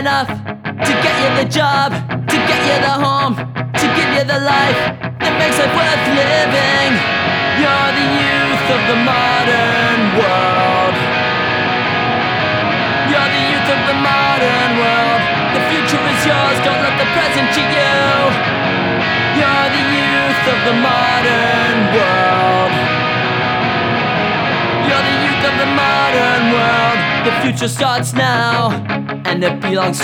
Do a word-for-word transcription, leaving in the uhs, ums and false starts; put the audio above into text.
enough to get you the job, to get you the home, to give you the life that makes life worth living. You're the youth of the modern world. You're the youth of the modern world. The future is yours, don't let the present cheat you. You're the youth of the modern world. You're the youth of the modern world. The future starts now, and it belongs